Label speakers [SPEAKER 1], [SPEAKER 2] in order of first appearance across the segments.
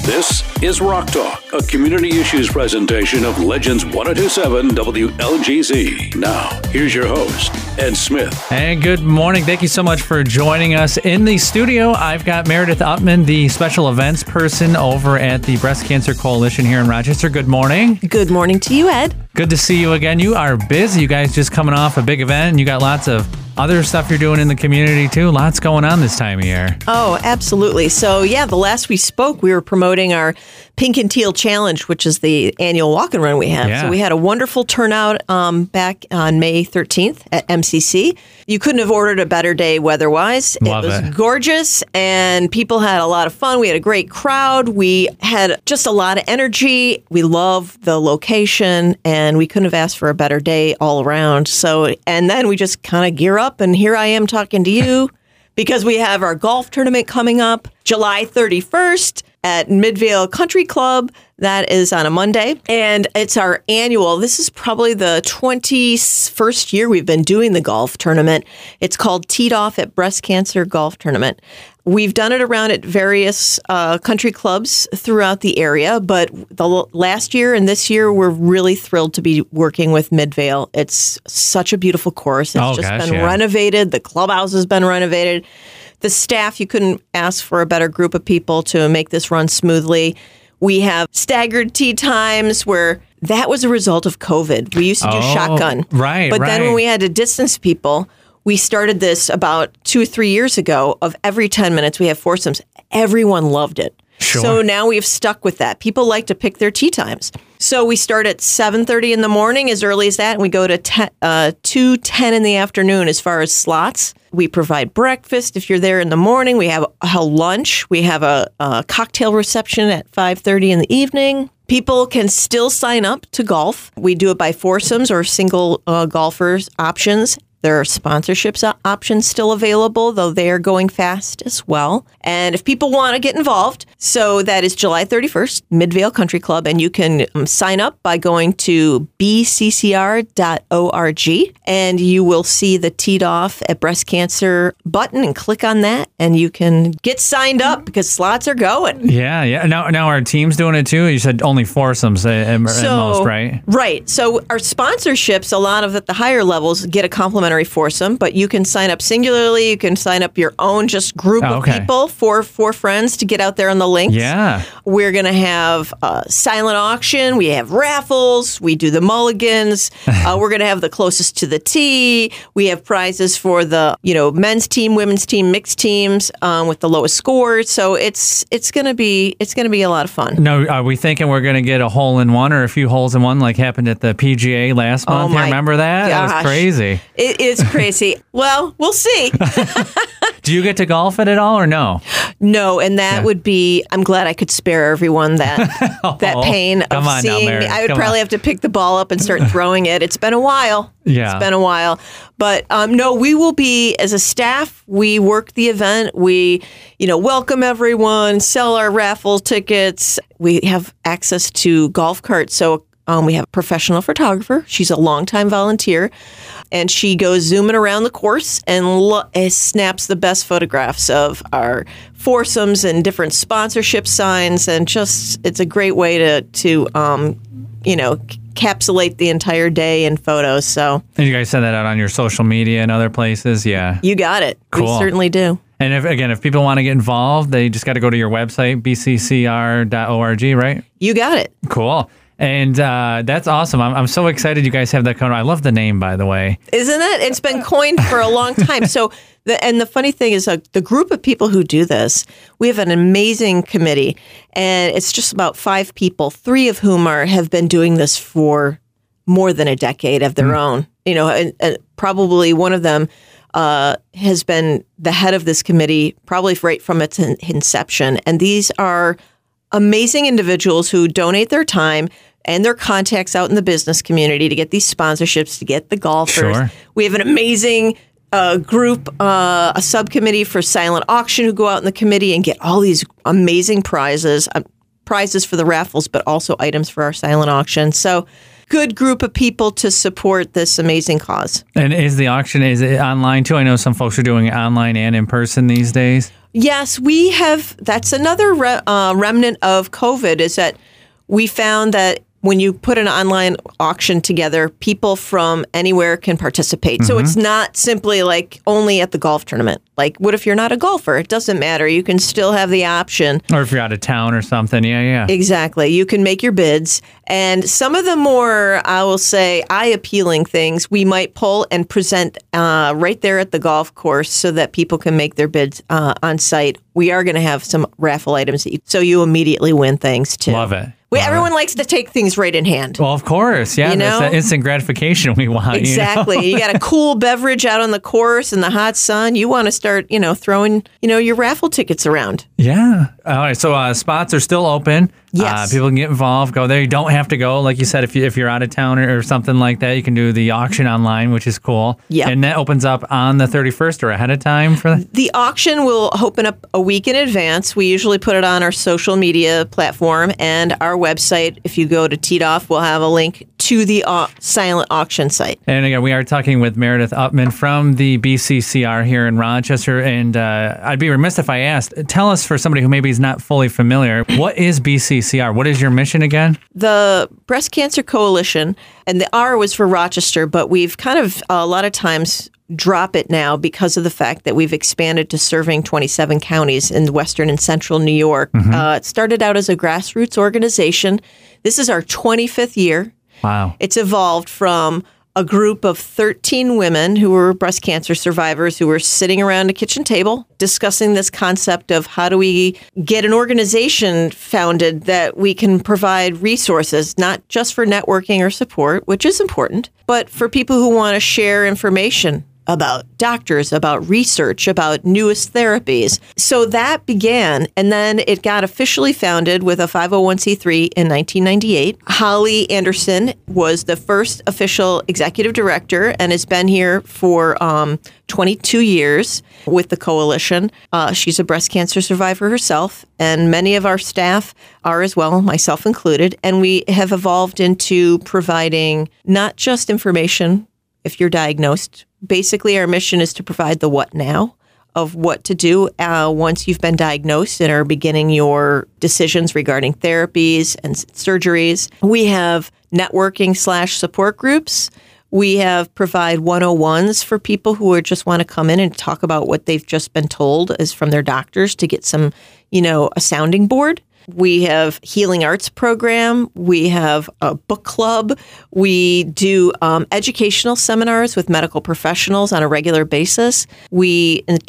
[SPEAKER 1] This is Rock Talk, a community issues presentation of Legends 102.7 WLGZ. Now, here's your host, Ed Smith.
[SPEAKER 2] And good morning. Thank you so much for joining us. In the studio, I've got Meredith Upman, the special events person over at the Breast Cancer Coalition here in Rochester. Good morning.
[SPEAKER 3] Good morning to you, Ed.
[SPEAKER 2] Good to see you again. You are busy. You guys just coming off a big event, and you got lots of other stuff you're doing in the community, too. Lots going on this time of year.
[SPEAKER 3] Oh, absolutely. So, the last we spoke, we were promoting our Pink and Teal Challenge, which is the annual walk and run we have.
[SPEAKER 2] Yeah.
[SPEAKER 3] So we had a wonderful turnout back on May 13th at MCC. You couldn't have ordered a better day weather-wise.
[SPEAKER 2] Love
[SPEAKER 3] it was
[SPEAKER 2] it.
[SPEAKER 3] gorgeous, and people had a lot of fun. We had a great crowd. We had just a lot of energy. We love the location, and we couldn't have asked for a better day all around. So, and then we just kind of gear up, and here I am talking to you because we have our golf tournament coming up July 31st at Midvale Country Club. That is on a Monday, and it's our annual. This is probably the 21st year we've been doing the golf tournament. It's called Teed Off at Breast Cancer Golf Tournament. We've done it around at various country clubs throughout the area, but the last year and this year, we're really thrilled to be working with Midvale. It's such a beautiful course. It's been renovated. The clubhouse has been renovated. The staff, you couldn't ask for a better group of people to make this run smoothly. We have staggered tee times where that was a result of COVID. We used to do shotgun.
[SPEAKER 2] Right,
[SPEAKER 3] But then when we had to distance people, we started this about 2 or 3 years ago of every 10 minutes we have foursomes. Everyone loved it.
[SPEAKER 2] Sure.
[SPEAKER 3] So now we've stuck with that. People like to pick their tee times. So we start at 7:30 in the morning, as early as that, and we go to 2:10 in the afternoon as far as slots. We provide breakfast if you're there in the morning. We have a lunch. We have a cocktail reception at 5:30 in the evening. People can still sign up to golf. We do it by foursomes or single golfers options. There are sponsorships options still available, though they are going fast as well. And if people want to get involved, so that is July 31st, Midvale Country Club, and you can sign up by going to bccr.org, and you will see the Teed Off at Breast Cancer button, and click on that, and you can get signed up because slots are going.
[SPEAKER 2] Yeah. Now our team's doing it too. You said only foursomes at most, right?
[SPEAKER 3] Right. So our sponsorships, a lot of at the higher levels, get a complimentary foursome, but you can sign up singularly. You can sign up your own just group of people, four friends to get out there on the links.
[SPEAKER 2] Yeah.
[SPEAKER 3] We're going to have a silent auction. We have raffles. We do the mulligans. We're going to have the closest to the tee. We have prizes for the men's team, women's team, mixed teams with the lowest scores. So it's going to be a lot of fun.
[SPEAKER 2] No, are we thinking we're going to get a hole in one or a few holes in one like happened at the PGA last month? You remember that?
[SPEAKER 3] Gosh.
[SPEAKER 2] That was crazy.
[SPEAKER 3] It is crazy. Well, we'll see.
[SPEAKER 2] Do you get to golf it at all or no?
[SPEAKER 3] No, and that would be, I'm glad I could spare everyone that pain of seeing me. I would probably have to pick the ball up and start throwing it. It's been a while.
[SPEAKER 2] Yeah.
[SPEAKER 3] It's been a while. But no, we will be, as a staff, we work the event. We, welcome everyone, sell our raffle tickets. We have access to golf carts. So we have a professional photographer. She's a longtime volunteer, and she goes zooming around the course and snaps the best photographs of our foursomes and different sponsorship signs. And it's a great way to encapsulate the entire day in photos. So,
[SPEAKER 2] and you guys send that out on your social media and other places? Yeah.
[SPEAKER 3] You got it.
[SPEAKER 2] Cool.
[SPEAKER 3] We certainly do.
[SPEAKER 2] And if people want to get involved, they just got to go to your website, bccr.org, right? You
[SPEAKER 3] got it.
[SPEAKER 2] Cool. And that's awesome. I'm so excited you guys have that coming. I love the name, by the way.
[SPEAKER 3] Isn't it? It's been coined for a long time. So, the funny thing is the group of people who do this, we have an amazing committee, and it's just about 5 people, 3 of whom have been doing this for more than a decade of their own. And probably one of them has been the head of this committee probably right from its inception. And these are amazing individuals who donate their time and their contacts out in the business community to get these sponsorships, to get the golfers. Sure. We have an amazing group, a subcommittee for silent auction who go out in the committee and get all these amazing prizes for the raffles, but also items for our silent auction. So good group of people to support this amazing cause.
[SPEAKER 2] And is the auction, is it online too? I know some folks are doing it online and in person these days.
[SPEAKER 3] Yes, we have. That's another remnant of COVID is that we found that when you put an online auction together, people from anywhere can participate. So it's not simply like only at the golf tournament. Like, what if you're not a golfer? It doesn't matter. You can still have the option.
[SPEAKER 2] Or if you're out of town or something. Yeah.
[SPEAKER 3] Exactly. You can make your bids. And some of the more, I will say, eye-appealing things we might pull and present right there at the golf course so that people can make their bids on site. We are going to have some raffle items so you immediately win things too.
[SPEAKER 2] Love it.
[SPEAKER 3] Everyone likes to take things right in hand.
[SPEAKER 2] Well, of course. Yeah. That's that instant gratification we want.
[SPEAKER 3] Exactly. You got a cool beverage out on the course in the hot sun. You want to start, throwing, your raffle tickets around.
[SPEAKER 2] Yeah. All right. So spots are still open.
[SPEAKER 3] Yes.
[SPEAKER 2] People can get involved. Go there. You don't have to go. Like you said, if you're out of town or something like that, you can do the auction online, which is cool.
[SPEAKER 3] Yeah.
[SPEAKER 2] And that opens up on the 31st or ahead of time for that?
[SPEAKER 3] The auction will open up a week in advance. We usually put it on our social media platform and our website. If you go to Teed Off, we'll have a link to the silent auction site.
[SPEAKER 2] And again, we are talking with Meredith Upman from the BCCR here in Rochester. And I'd be remiss if I asked, tell us, for somebody who maybe is not fully familiar, what is BCCR? What is your mission again?
[SPEAKER 3] The Breast Cancer Coalition, and the R was for Rochester, but we've kind of a lot of times drop it now because of the fact that we've expanded to serving 27 counties in western and central New York. It started out as a grassroots organization. This is our 25th year.
[SPEAKER 2] Wow.
[SPEAKER 3] It's evolved from a group of 13 women who were breast cancer survivors who were sitting around a kitchen table discussing this concept of how do we get an organization founded that we can provide resources, not just for networking or support, which is important, but for people who want to share information about doctors, about research, about newest therapies. So that began, and then it got officially founded with a 501c3 in 1998. Holly Anderson was the first official executive director and has been here for 22 years with the coalition. She's a breast cancer survivor herself, and many of our staff are as well, myself included. And we have evolved into providing not just information if you're diagnosed. Basically, our mission is to provide the what now of what to do once you've been diagnosed and are beginning your decisions regarding therapies and surgeries. We have networking / support groups. We have provide 101s for people who just want to come in and talk about what they've just been told is from their doctors to get some, a sounding board. We have healing arts program. We have a book club. We do educational seminars with medical professionals on a regular basis. We, in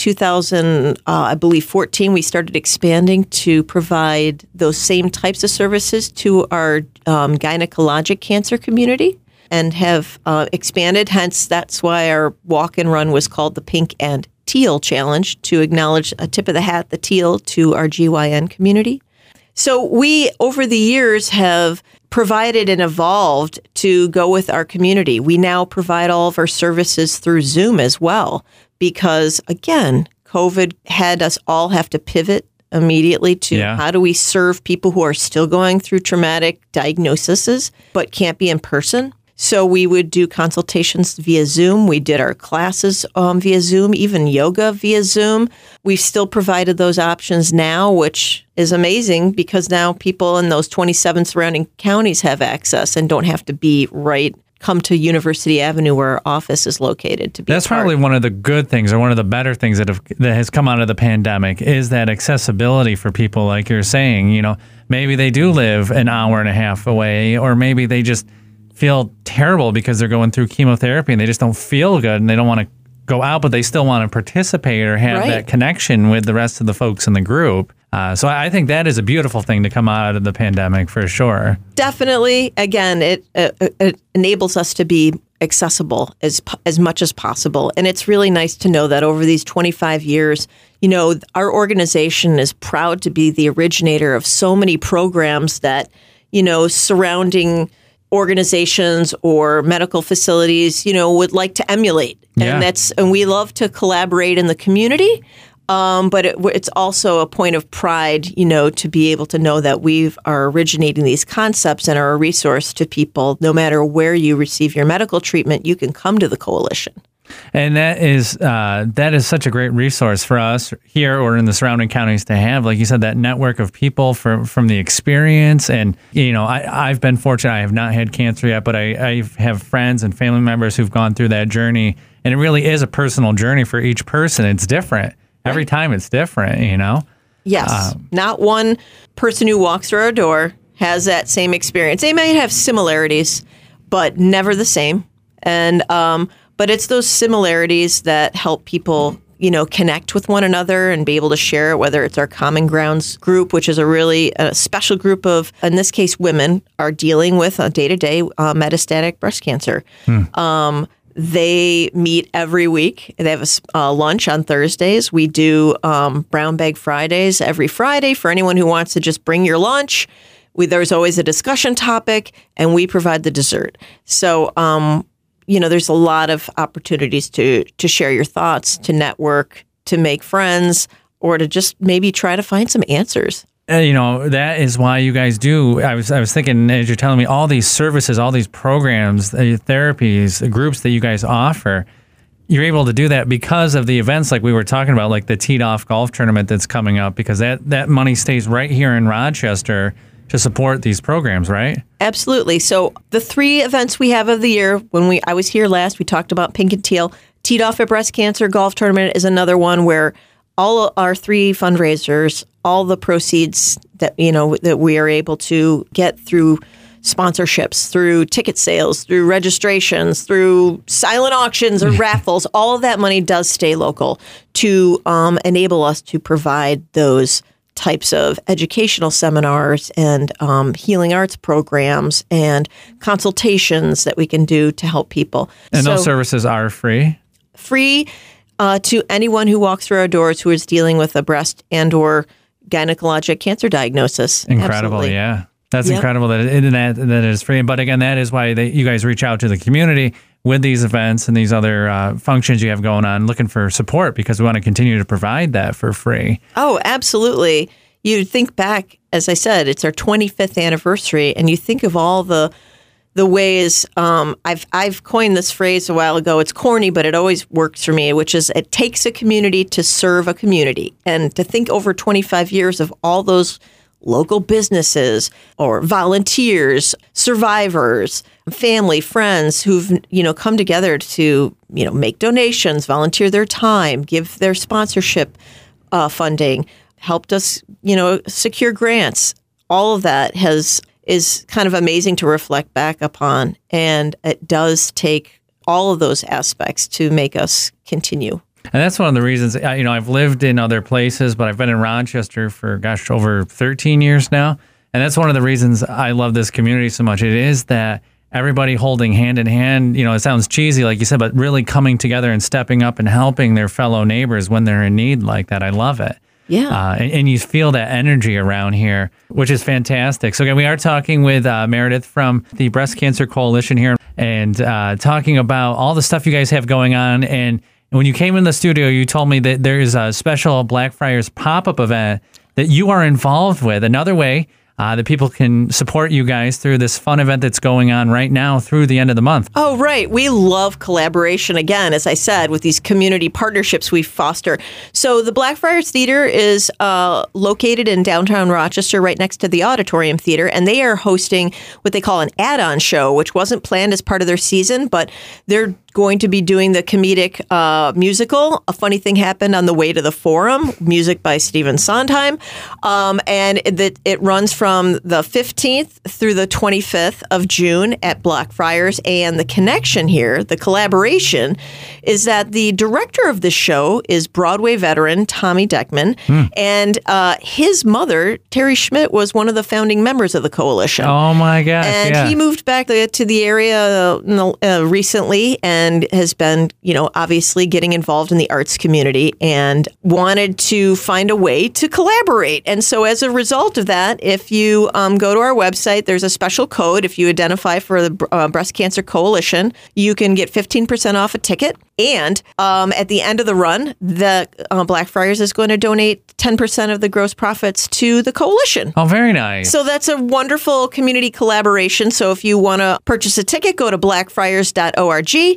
[SPEAKER 3] 2014, we started expanding to provide those same types of services to our gynecologic cancer community and have expanded. Hence, that's why our walk and run was called the Pink and Teal Challenge, to acknowledge a tip of the hat, the teal, to our GYN community. So we, over the years, have provided and evolved to go with our community. We now provide all of our services through Zoom as well, because, again, COVID had us all have to pivot immediately to how do we serve people who are still going through traumatic diagnoses but can't be in person. So we would do consultations via Zoom. We did our classes via Zoom, even yoga via Zoom. We've still provided those options now, which is amazing because now people in those 27 surrounding counties have access and don't have to come to University Avenue where our office is located to be.
[SPEAKER 2] That's probably one of the good things, or one of the better things that has come out of the pandemic, is that accessibility for people, like you're saying. Maybe they do live an hour and a half away, or maybe they just feel terrible because they're going through chemotherapy and they just don't feel good and they don't want to go out, but they still want to participate or have that connection with the rest of the folks in the group. So I think that is a beautiful thing to come out of the pandemic for sure. Definitely.
[SPEAKER 3] Again, it enables us to be accessible as much as possible. And it's really nice to know that over these 25 years, our organization is proud to be the originator of so many programs that, surrounding organizations or medical facilities, would like to emulate. And we love to collaborate in the community. But it's also a point of pride, to be able to know that we are originating these concepts and are a resource to people. No matter where you receive your medical treatment, you can come to the coalition.
[SPEAKER 2] And that is such a great resource for us here or in the surrounding counties to have, like you said, that network of people from the experience. And, I've been fortunate. I have not had cancer yet, but I have friends and family members who've gone through that journey. And it really is a personal journey for each person. It's different. Every time it's different,
[SPEAKER 3] Yes. Not one person who walks through our door has that same experience. They might have similarities, but never the same. And, but it's those similarities that help people, connect with one another and be able to share it, whether it's our Common Grounds group, which is a really special group of, in this case, women are dealing with day-to-day metastatic breast cancer. They meet every week. They have a lunch on Thursdays. We do Brown Bag Fridays every Friday for anyone who wants to just bring your lunch. There's always a discussion topic, and we provide the dessert. So, there's a lot of opportunities to share your thoughts, to network, to make friends, or to just maybe try to find some answers.
[SPEAKER 2] That is why you guys do. I was thinking as you're telling me all these services, all these programs, therapies, groups that you guys offer, you're able to do that because of the events like we were talking about, like the Teed Off golf tournament that's coming up, because that money stays right here in Rochester to support these programs, right?
[SPEAKER 3] Absolutely. So the 3 events we have of the year, when I was here last, we talked about Pink and Teal. Teed Off at Breast Cancer Golf Tournament is another one where all our 3 fundraisers, all the proceeds that that we are able to get through sponsorships, through ticket sales, through registrations, through silent auctions or raffles, all of that money does stay local to enable us to provide those types of educational seminars and healing arts programs and consultations that we can do to help people.
[SPEAKER 2] And those services are free?
[SPEAKER 3] Free to anyone who walks through our doors who is dealing with a breast and or gynecologic cancer diagnosis.
[SPEAKER 2] Incredible, absolutely. Yeah. That's incredible that it is free. But again, that is why you guys reach out to the community with these events and these other functions you have going on, looking for support, because we want to continue to provide that for free.
[SPEAKER 3] Oh, absolutely. You think back, as I said, it's our 25th anniversary, and you think of all the ways, I've coined this phrase a while ago. It's corny, but it always works for me, which is it takes a community to serve a community. And to think over 25 years of all those local businesses or volunteers, survivors, family, friends who've, come together to, make donations, volunteer their time, give their sponsorship funding, helped us, secure grants. All of that is kind of amazing to reflect back upon. And it does take all of those aspects to make us continue.
[SPEAKER 2] And that's one of the reasons, I've lived in other places, but I've been in Rochester for, over 13 years now. And that's one of the reasons I love this community so much. It is that everybody holding hand in hand, it sounds cheesy, like you said, but really coming together and stepping up and helping their fellow neighbors when they're in need like that. I love it.
[SPEAKER 3] Yeah.
[SPEAKER 2] And you feel that energy around here, which is fantastic. So again, we are talking with Meredith from the Breast Cancer Coalition here and talking about all the stuff you guys have going on. And when you came in the studio, you told me that there is a special Blackfriars pop-up event that you are involved with. Another way that people can support you guys through this fun event that's going on right now through the end of the month.
[SPEAKER 3] Oh, right. We love collaboration, again, as I said, with these community partnerships we foster. So the Blackfriars Theater is located in downtown Rochester, right next to the Auditorium Theater, and they are hosting what they call an add-on show, which wasn't planned as part of their season, but they're going to be doing the comedic musical. A funny thing happened on the way to the Forum, music by Stephen Sondheim, and it runs from the 15th through the 25th of June at Blackfriars. And the connection here, the collaboration, is that the director of the show is Broadway veteran Tommy Deckman, and his mother, Terry Schmidt, was one of the founding members of the coalition.
[SPEAKER 2] Oh my gosh!
[SPEAKER 3] And he moved back to the area recently and has been, obviously getting involved in the arts community and wanted to find a way to collaborate. And so as a result of that, if you go to our website, there's a special code. If you identify for the Breast Cancer Coalition, you can get 15% off a ticket. And at the end of the run, the Blackfriars is going to donate 10% of the gross profits to the coalition.
[SPEAKER 2] Oh, very nice.
[SPEAKER 3] So that's a wonderful community collaboration. So if you want to purchase a ticket, go to blackfriars.org.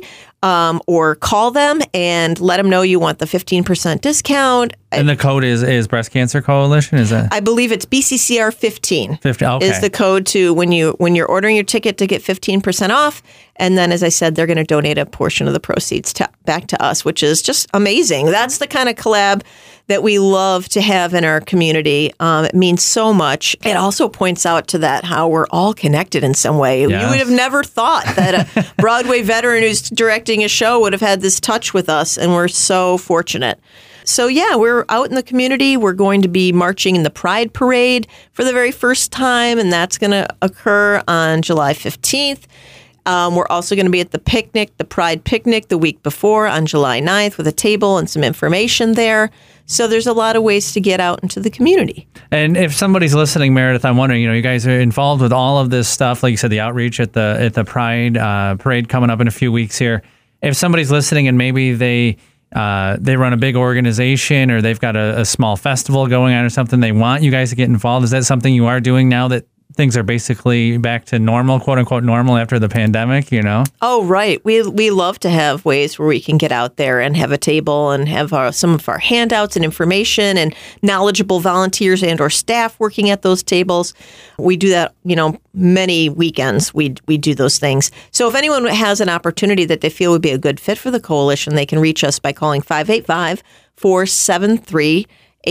[SPEAKER 3] or call them and let them know you want the 15% discount.
[SPEAKER 2] And the code is Breast Cancer Coalition? Is that?
[SPEAKER 3] I believe it's BCCR 15.
[SPEAKER 2] 50, okay.
[SPEAKER 3] Is the code to when you're ordering your ticket to get 15% off. And then, as I said, they're going to donate a portion of the proceeds back to us, which is just amazing. That's the kind of collab that we love to have in our community. It means so much. It also points out to that how we're all connected in some way.
[SPEAKER 2] Yes.
[SPEAKER 3] You would have never thought that a Broadway veteran who's directing a show would have had this touch with us, and we're so fortunate. So, yeah, we're out in the community. We're going to be marching in the Pride Parade for the very first time, and that's going to occur on July 15th. We're also going to be at the picnic, the Pride Picnic, the week before on July 9th with a table and some information there. So there's a lot of ways to get out into the community.
[SPEAKER 2] And if somebody's listening, Meredith, I'm wondering, you guys are involved with all of this stuff, like you said, the outreach at the Pride Parade coming up in a few weeks here. If somebody's listening and maybe they run a big organization or they've got a small festival going on or something, they want you guys to get involved. Is that something you are doing now that things are basically back to normal, quote unquote normal after the pandemic, Oh,
[SPEAKER 3] right. We love to have ways where we can get out there and have a table and have some of our handouts and information and knowledgeable volunteers and or staff working at those tables. We do that, many weekends we do those things. So if anyone has an opportunity that they feel would be a good fit for the coalition, they can reach us by calling 585-473-8177,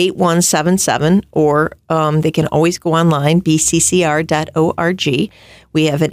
[SPEAKER 3] or they can always go online, bccr.org. We have an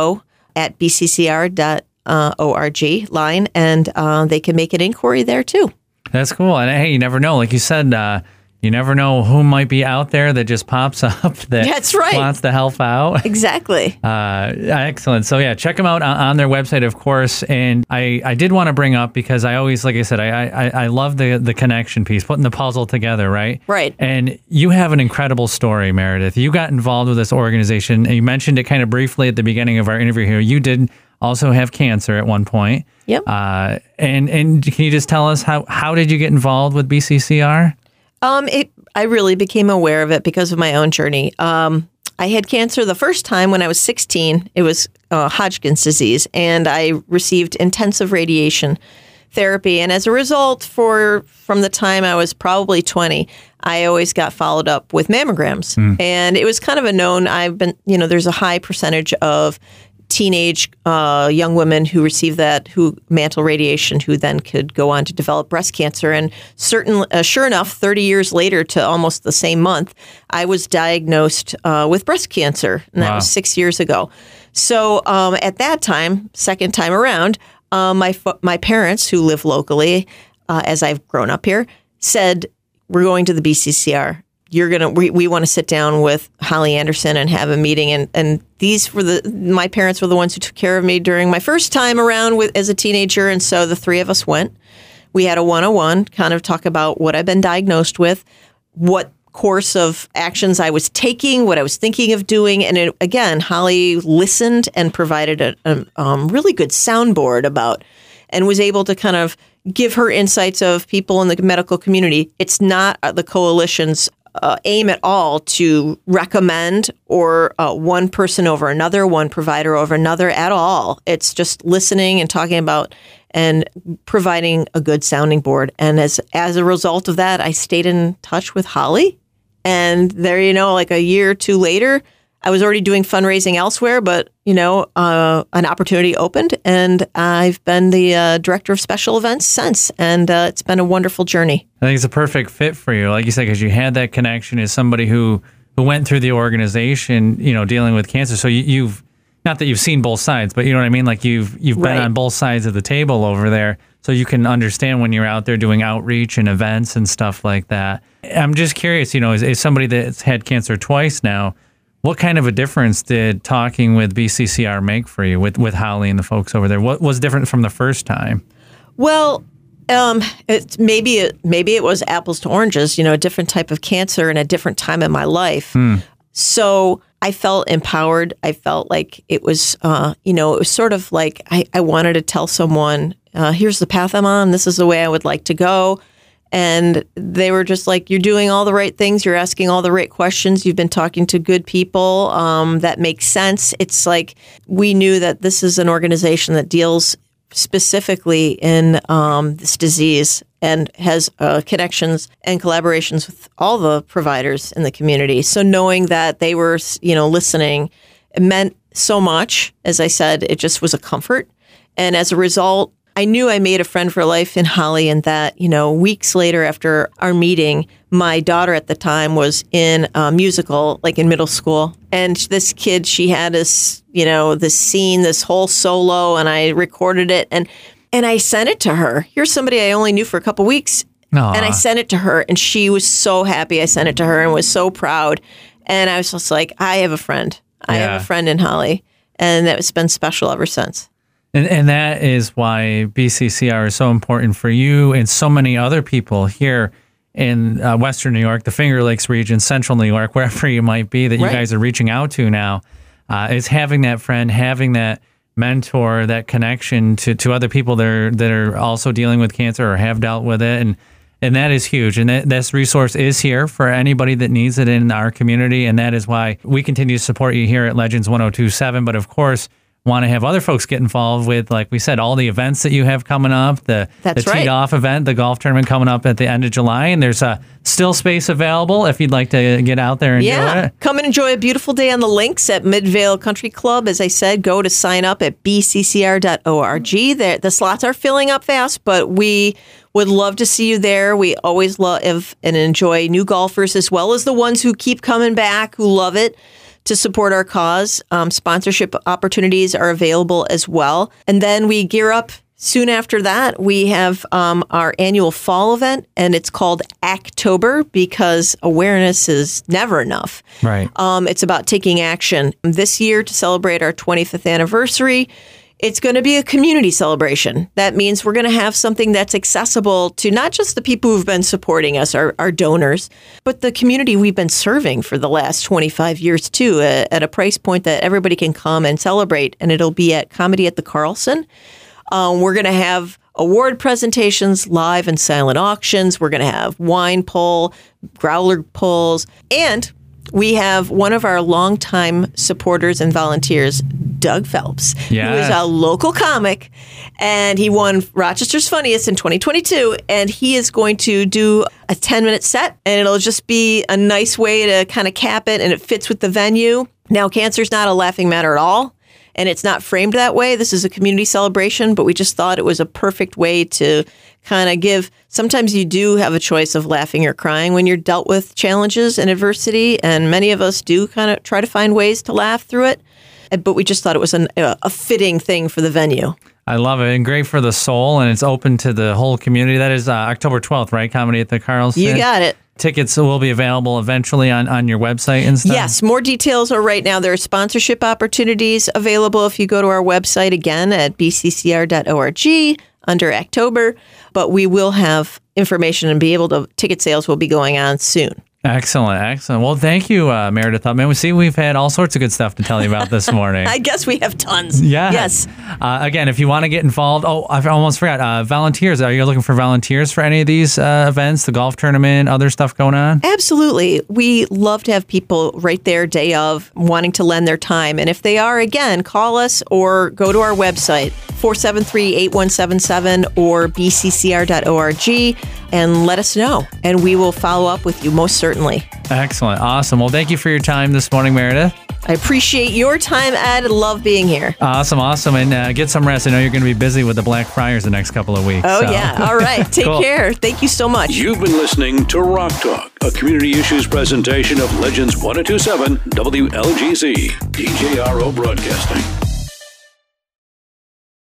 [SPEAKER 3] info@bccr.org line, and they can make an inquiry there too.
[SPEAKER 2] That's cool. And hey, you never know. Like you said, you never know who might be out there that just pops up
[SPEAKER 3] That's right.
[SPEAKER 2] wants to help out.
[SPEAKER 3] Exactly.
[SPEAKER 2] Excellent. So yeah, check them out on their website, of course. And I did want to bring up, because I always, like I said, I love the connection piece, putting the puzzle together, right?
[SPEAKER 3] Right.
[SPEAKER 2] And you have an incredible story, Meredith. You got involved with this organization, and you mentioned it kind of briefly at the beginning of our interview here. You did also have cancer at one point.
[SPEAKER 3] Yep.
[SPEAKER 2] And can you just tell us how did you get involved with BCCR?
[SPEAKER 3] I really became aware of it because of my own journey. I had cancer the first time when I was 16. It was Hodgkin's disease, and I received intensive radiation therapy. And as a result, from the time I was probably 20, I always got followed up with mammograms. And it was kind of a known, there's a high percentage of teenage young women who receive mantle radiation, who then could go on to develop breast cancer. And sure enough, 30 years later to almost the same month, I was diagnosed with breast cancer, and that was 6 years ago. So at that time, second time around, my parents, who live locally, as I've grown up here, said, "We're going to the BCCR. We want to sit down with Holly Anderson and have a meeting." And my parents were the ones who took care of me during my first time around as a teenager. And so the three of us went. We had a 101, kind of talk about what I've been diagnosed with, what course of actions I was taking, what I was thinking of doing. And again, Holly listened and provided a really good soundboard and was able to kind of give her insights of people in the medical community. It's not the coalition's aim at all to recommend or one person over another, one provider over another at all. It's just listening and talking about and providing a good sounding board. And as a result of that, I stayed in touch with Holly. And there, like a year or two later, I was already doing fundraising elsewhere, but, an opportunity opened, and I've been the director of special events since, and it's been a wonderful journey.
[SPEAKER 2] I think it's a perfect fit for you, like you said, because you had that connection as somebody who went through the organization, dealing with cancer. So you've, not that you've seen both sides, but you know what I mean? Like you've been on both sides of the table over there, so you can understand when you're out there doing outreach and events and stuff like that. I'm just curious, as somebody that's had cancer twice now, what kind of a difference did talking with BCCR make for you with Holly and the folks over there? What was different from the first time?
[SPEAKER 3] Well, maybe it was apples to oranges, a different type of cancer and a different time in my life. So I felt empowered. I felt like it was, it was sort of like I wanted to tell someone, here's the path I'm on. This is the way I would like to go. And they were just like, you're doing all the right things. You're asking all the right questions. You've been talking to good people. That makes sense. It's like we knew that this is an organization that deals specifically in this disease and has connections and collaborations with all the providers in the community. So knowing that they were, listening, it meant so much. As I said, it just was a comfort. And as a result, I knew I made a friend for life in Holly, and that, weeks later after our meeting, my daughter at the time was in a musical, like in middle school. And this kid, she had this, this scene, this whole solo, and I recorded it. And I sent it to her. Here's somebody I only knew for a couple weeks.
[SPEAKER 2] Aww.
[SPEAKER 3] And I sent it to her, and she was so happy I sent it to her and was so proud. And I was just like, I have a friend. I have a friend in Holly. And it's been special ever since.
[SPEAKER 2] And that is why BCCR is so important for you and so many other people here in Western New York, the Finger Lakes region, Central New York, wherever you might be that you guys are reaching out to now, is having that friend, having that mentor, that connection to other people that are also dealing with cancer or have dealt with it. And that is huge. And this resource is here for anybody that needs it in our community. And that is why we continue to support you here at Legends 102.7. But of course, want to have other folks get involved with, like we said, all the events that you have coming up, the Teed Off event, the golf tournament coming up at the end of July, and there's still space available if you'd like to get out there and do it.
[SPEAKER 3] Come and enjoy a beautiful day on the links at Midvale Country Club. As I said, go to sign up at bccr.org. The slots are filling up fast, but we would love to see you there. We always love and enjoy new golfers as well as the ones who keep coming back, who love it, to support our cause. Sponsorship opportunities are available as well. And then we gear up soon after that. We have our annual fall event, and it's called Actober because awareness is never enough.
[SPEAKER 2] Right.
[SPEAKER 3] It's about taking action. This year, to celebrate our 25th anniversary, it's going to be a community celebration. That means we're going to have something that's accessible to not just the people who've been supporting us, our donors, but the community we've been serving for the last 25 years, too, at a price point that everybody can come and celebrate. And it'll be at Comedy at the Carlson. We're going to have award presentations, live and silent auctions. We're going to have wine pull, growler pulls, and we have one of our longtime supporters and volunteers, Doug Phelps, who is a local comic, and he won Rochester's Funniest in 2022, and he is going to do a 10-minute set, and it'll just be a nice way to kind of cap it, and it fits with the venue. Now, cancer's not a laughing matter at all, and it's not framed that way. This is a community celebration, but we just thought it was a perfect way to kind of give. Sometimes you do have a choice of laughing or crying when you're dealt with challenges and adversity, and many of us do kind of try to find ways to laugh through it. But we just thought it was a fitting thing for the venue.
[SPEAKER 2] I love it, and great for the soul, and it's open to the whole community. That is October 12th, right? Comedy at the Carlson.
[SPEAKER 3] You got it.
[SPEAKER 2] Tickets will be available eventually on your website and stuff?
[SPEAKER 3] Yes, more details are right now. There are sponsorship opportunities available if you go to our website again at bccr.org under October. But we will have information and ticket sales will be going on soon.
[SPEAKER 2] Excellent. Well, thank you, Meredith Upman. We've had all sorts of good stuff to tell you about this morning.
[SPEAKER 3] I guess we have tons.
[SPEAKER 2] Yeah.
[SPEAKER 3] Yes.
[SPEAKER 2] Again, if you want to get involved, I almost forgot, volunteers. Are you looking for volunteers for any of these events, the golf tournament, other stuff going on?
[SPEAKER 3] Absolutely. We love to have people right there day of wanting to lend their time. And if they are, again, call us or go to our website, 473-8177 or bccr.org, and let us know. And we will follow up with you most certainly.
[SPEAKER 2] Excellent. Awesome. Well, thank you for your time this morning, Meredith.
[SPEAKER 3] I appreciate your time, Ed. I love being here.
[SPEAKER 2] Awesome. And get some rest. I know you're going to be busy with the Black Friars the next couple of weeks.
[SPEAKER 3] Oh, yeah. All right. Take care. Thank you so much.
[SPEAKER 1] You've been listening to Rock Talk, a community issues presentation of Legends 102.7 WLGZ, DJRO Broadcasting.